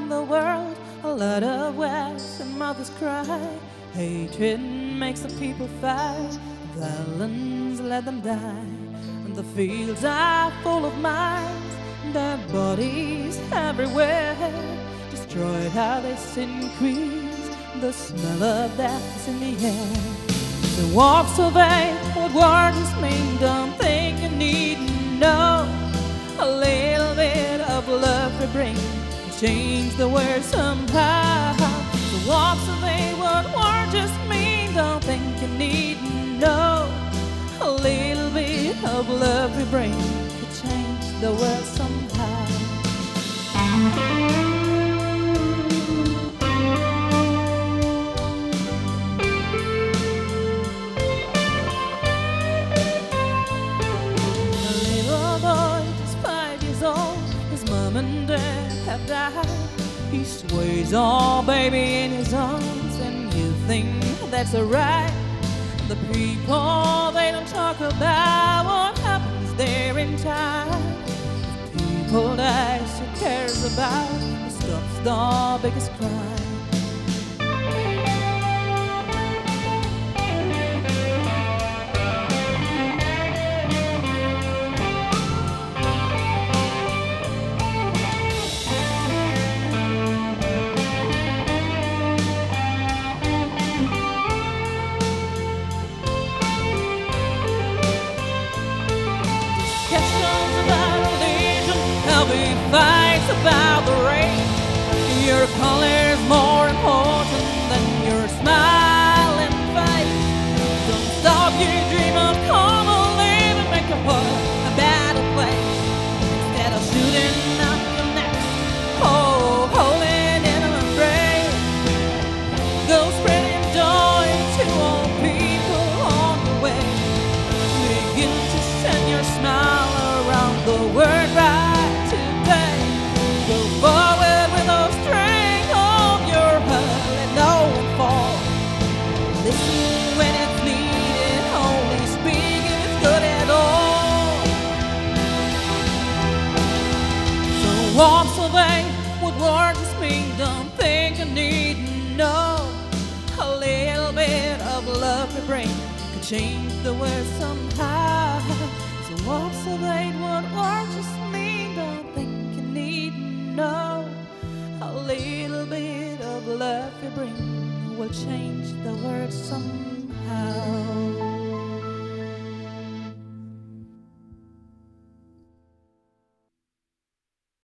the world, a lot of wives and mothers cry. Hatred makes the people fight, violence let them die. And the fields are full of mines, dead bodies everywhere. Destroyed how this increase, the smell of death is in the air. The war survey, what war just mean? Don't think you need to know. A little bit of love we bring can change the world somehow. The war survey, what war just mean? Don't think you need to know. A little bit of love we bring can change the world somehow. Mom and dad have died. He sways all baby in his arms, and you think that's alright. The people, they don't talk about what happens there in time. People die, who cares about who stops the biggest crime? Fights about the rain. Your color's more important than your smile and fight. Don't stop your dream of come and live and make the world a better place. Instead of shooting up your necks, holding in an embrace. Go spreading joy to all people on the way. Begin to send your smile around the world right. Go forward with the strength of your heart, let no one fall. Listen when it's needed, only speak if it's good at all. So walk away, what words mean? Don't think I need to know. A little bit of love we bring could change the world somehow. So walk away, what words mean? Don't think you need to know. A little bit of love you bring will change the world somehow.